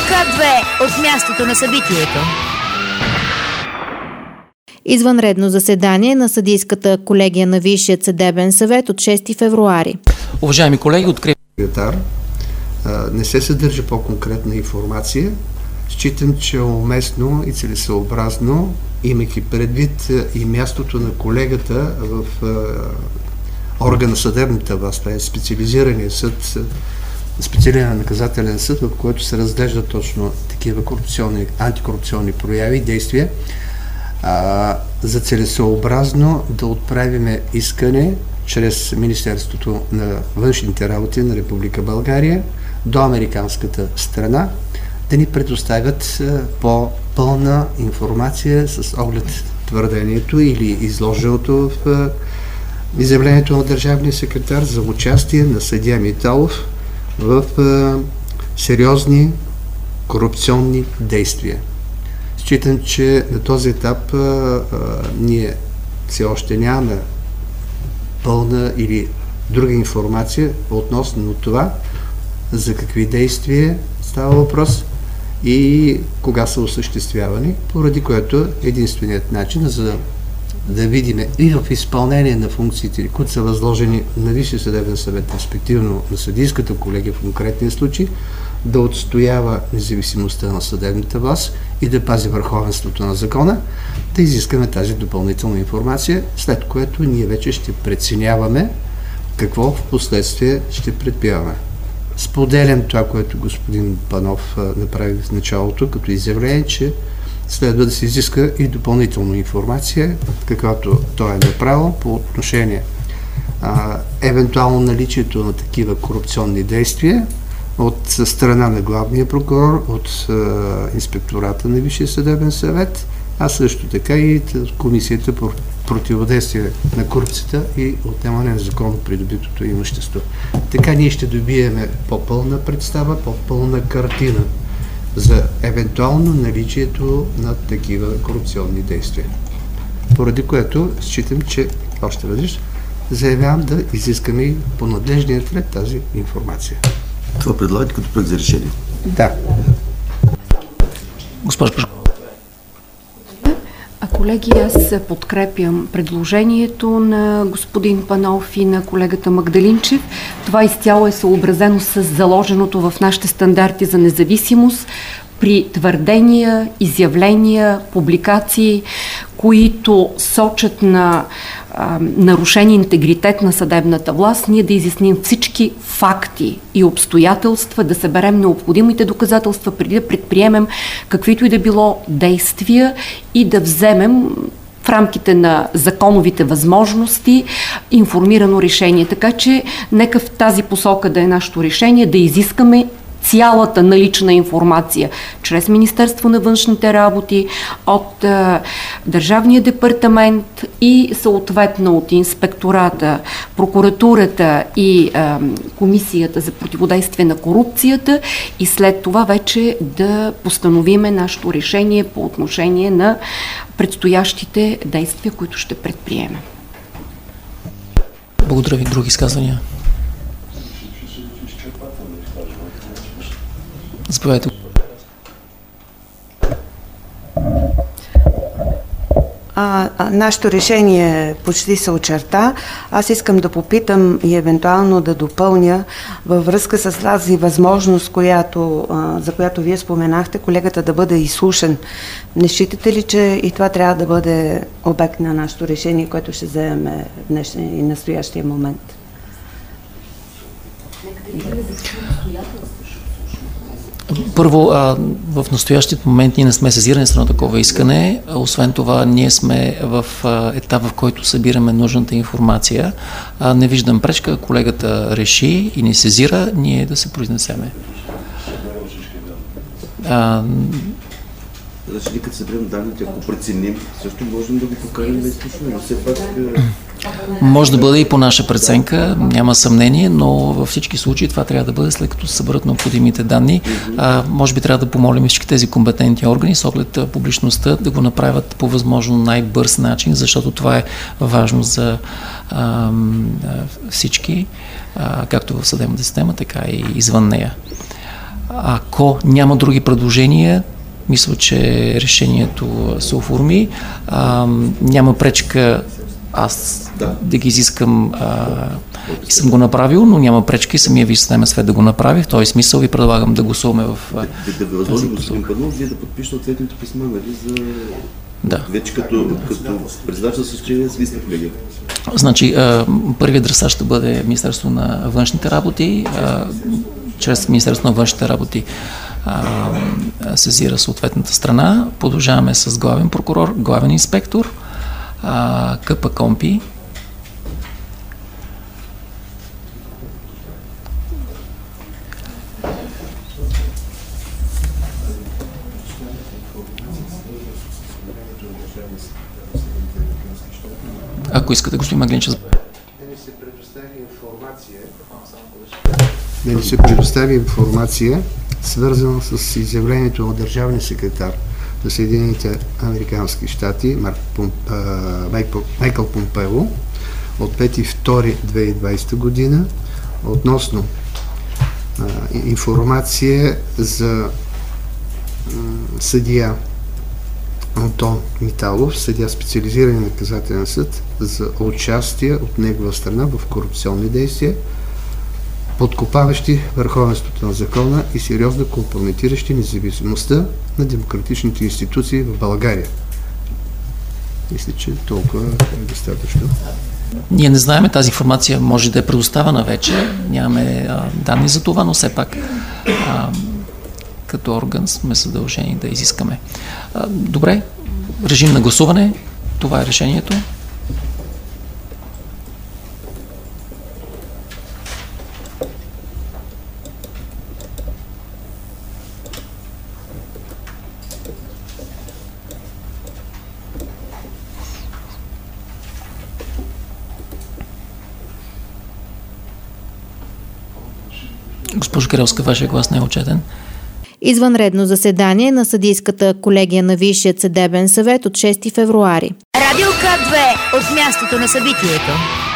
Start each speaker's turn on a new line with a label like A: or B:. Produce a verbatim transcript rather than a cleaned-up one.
A: К две от мястото на събитието.
B: Извънредно заседание на съдийската колегия на Висшия съдебен съвет от шести февруари.
C: Уважаеми колеги, открив...
D: Не се съдържа по-конкретна информация. Считам, че е уместно и целесъобразно, имайки предвид и мястото на колегата в органа съдебната власт, това е специализирания съд, специализиран наказателен съд, в който се разглеждат точно такива корупционни, антикорупционни прояви и действия, а, за целесъобразно да отправиме искане чрез Министерството на външните работи на Република България до американската страна да ни предоставят по-пълна информация с оглед твърдението или изложеното в изявлението на държавния секретар за участие на съдия Миталов в сериозни корупционни действия. Считам, че на този етап а, а, ние все още нямаме пълна или друга информация относно това за какви действия става въпрос и кога са осъществявани, поради което единственият начин за да видим и в изпълнение на функциите, които са възложени на Висшия съдебен съвет, респективно на съдийската колегия в конкретния случай, да отстоява независимостта на съдебната власт и да пази върховенството на закона, да изискаме тази допълнителна информация, след което ние вече ще преценяваме какво в последствие ще предприемаме. Споделям това, което господин Панов направи в началото като изявление, че следва да се изиска и допълнителна информация, каквато той е направил по отношение а, евентуално наличието на такива корупционни действия от страна на главния прокурор, от а, инспектората на Висшия съдебен съвет, а също така и Комисията по противодействие на корупцията и отнемане на законно придобитото имущество. Така ние ще добиеме по-пълна представа, по-пълна картина за евентуално наличието на такива корупционни действия. Поради което считам, че още веднъж заявявам да изискаме и по надлежния ред тази информация.
E: Това предлагате като проект за решение?
D: Да.
C: Госпожо
F: А колеги, аз подкрепям предложението на господин Панов и на колегата Магдалинчев. Това изцяло е съобразено с заложеното в нашите стандарти за независимост при твърдения, изявления, публикации, които сочат на а, нарушен интегритет на съдебната власт, ние да изясним всички факти и обстоятелства, да съберем необходимите доказателства, преди да предприемем каквито и да било действия и да вземем в рамките на законовите възможности информирано решение. Така че нека в тази посока да е нашето решение, да изискаме цялата налична информация чрез Министерство на външните работи, от а, Държавния департамент и съответно от инспектората, прокуратурата и а, Комисията за противодействие на корупцията и след това вече да постановиме нашето решение по отношение на предстоящите действия, които ще предприемем.
C: Благодаря ви. Други изказвания? Заповядайте.
G: А, а, нашето решение почти се очерта. Аз искам да попитам и евентуално да допълня във връзка с тази възможност, която, а, за която вие споменахте, колегата да бъде изслушан. Не считате ли, че и това трябва да бъде обект на нашето решение, което ще вземем в днешния и настоящия момент?
C: Първо, в настоящият момент ние не сме сезирани с едно такова искане. Освен това, ние сме в етап, в който събираме нужната информация. Не виждам пречка, колегата реши и ни сезира, ние да се произнесеме. А,
E: Значи, като съберем данните, ако преценим, също можем да го поканим да изслушваме, но все пак...
C: Може да бъде и по наша преценка, няма съмнение, но във всички случаи това трябва да бъде след като се съберат необходимите данни. А, може би трябва да помолим всички тези компетентни органи с оглед публичността да го направят по възможно най-бърз начин, защото това е важно за а, всички, а, както в съдебната система, така и извън нея. Ако няма други предложения, мисля, че решението се оформи. А, няма пречка аз да, да ги изискам а, и съм го направил, но няма пречка и самия Висш съдебен съвет да го направи. В този смисъл ви предлагам да гласуваме в
E: да, да, да възможно, господин Панов, вие да подпишете ответните писма, нали, за...
C: Да.
E: Вече като, като председател с учение с Висна колегия.
C: Значи, първият адресат ще бъде Министерство на външните работи. Чрез Министерство на външните работи сезира съответната страна. Продължаваме с главен прокурор, главен инспектор, КПКОНПИ. Ако искате, господин Маглинчев.
D: Да ни се предостави информация, да ни се предостави информация, свързана с изявлението на държавния секретар на Съединените американски щати Марк Пум, а, Майкъл, Майкъл Помпео от пети февруари две хиляди и двадесета година относно а, информация за м, съдия Антон Миталов, съдия специализиран наказателен съд, за участие от негова страна в корупционни действия, подкопаващи върховенството на закона и сериозно компрометиращи независимостта на демократичните институции в България. Мисля, че толкова е достатъчно.
C: Ние не знаем, тази информация може да е предоставена вече, нямаме а, данни за това, но все пак а, като орган сме задължени да изискаме. А, добре, режим на гласуване, това е решението. Госпожо Кирилска, вашия глас не е отчетен.
B: Извънредно заседание на съдийската колегия на Висшият съдебен съвет от шести февруари.
A: Радио К две от мястото на събитието.